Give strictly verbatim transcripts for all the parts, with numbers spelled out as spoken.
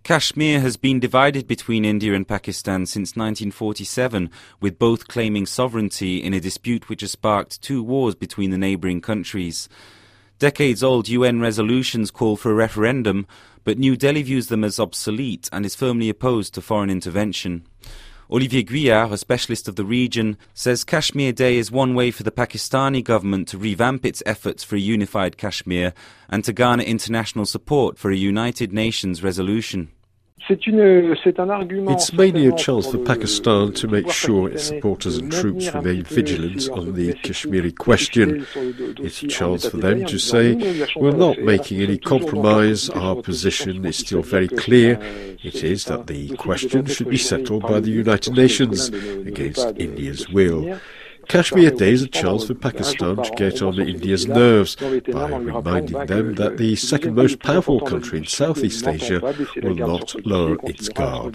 Kashmir has been divided between India and Pakistan since nineteen forty-seven, with both claiming sovereignty in a dispute which has sparked two wars between the neighbouring countries. Decades-old U N resolutions call for a referendum, but New Delhi views them as obsolete and is firmly opposed to foreign intervention. Olivier Guyard, a specialist of the region, says Kashmir Day is one way for the Pakistani government to revamp its efforts for a unified Kashmir and to garner international support for a United Nations resolution. It's mainly a chance for Pakistan to make sure its supporters and troops remain vigilant on the Kashmiri question. It's a chance for them to say, we're not making any compromise, our position is still very clear. It is that the question should be settled by the United Nations against India's will. Kashmir Day is a chance for Pakistan to get on India's nerves by reminding them that the second most powerful country in Southeast Asia will not lower its guard.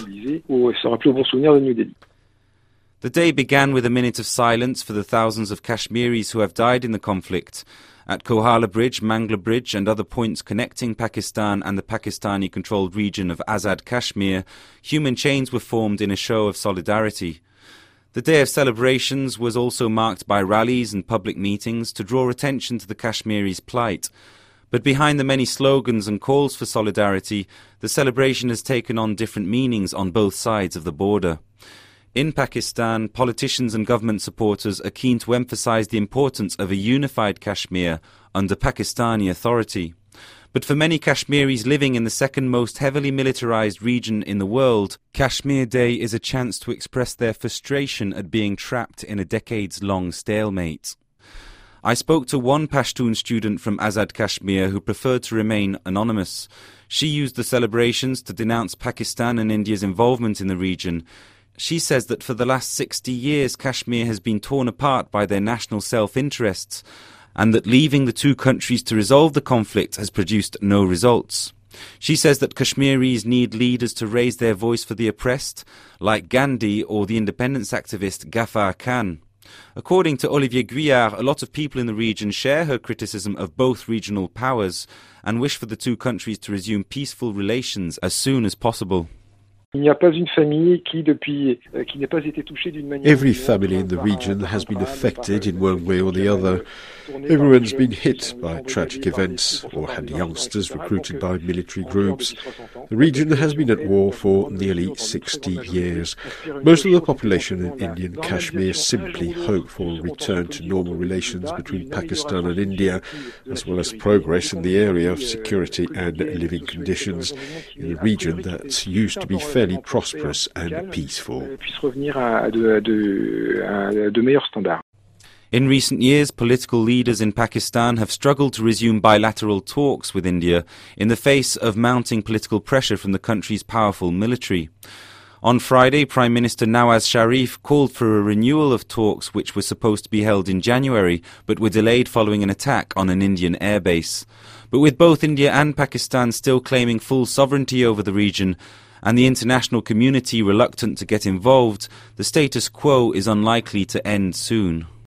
The day began with a minute of silence for the thousands of Kashmiris who have died in the conflict. At Kohala Bridge, Mangla Bridge and other points connecting Pakistan and the Pakistani-controlled region of Azad Kashmir, human chains were formed in a show of solidarity. The day of celebrations was also marked by rallies and public meetings to draw attention to the Kashmiris' plight. But behind the many slogans and calls for solidarity, the celebration has taken on different meanings on both sides of the border. In Pakistan, politicians and government supporters are keen to emphasize the importance of a unified Kashmir under Pakistani authority. But for many Kashmiris living in the second most heavily militarized region in the world, Kashmir Day is a chance to express their frustration at being trapped in a decades-long stalemate. I spoke to one Pashtun student from Azad Kashmir who preferred to remain anonymous. She used the celebrations to denounce Pakistan and India's involvement in the region. She says that for the last sixty years, Kashmir has been torn apart by their national self-interests, and that leaving the two countries to resolve the conflict has produced no results. She says that Kashmiris need leaders to raise their voice for the oppressed, like Gandhi or the independence activist Ghaffar Khan. According to Olivier Guyard, a lot of people in the region share her criticism of both regional powers and wish for the two countries to resume peaceful relations as soon as possible. Every family in the region has been affected in one way or the other. Everyone's been hit by tragic events or had youngsters recruited by military groups. The region has been at war for nearly sixty years. Most of the population in Indian Kashmir simply hope for a return to normal relations between Pakistan and India, as well as progress in the area of security and living conditions in a region that used to be fairly prosperous and peaceful. In recent years, political leaders in Pakistan have struggled to resume bilateral talks with India in the face of mounting political pressure from the country's powerful military. On Friday, Prime Minister Nawaz Sharif called for a renewal of talks which were supposed to be held in January but were delayed following an attack on an Indian airbase. But with both India and Pakistan still claiming full sovereignty over the region, and the international community reluctant to get involved, the status quo is unlikely to end soon.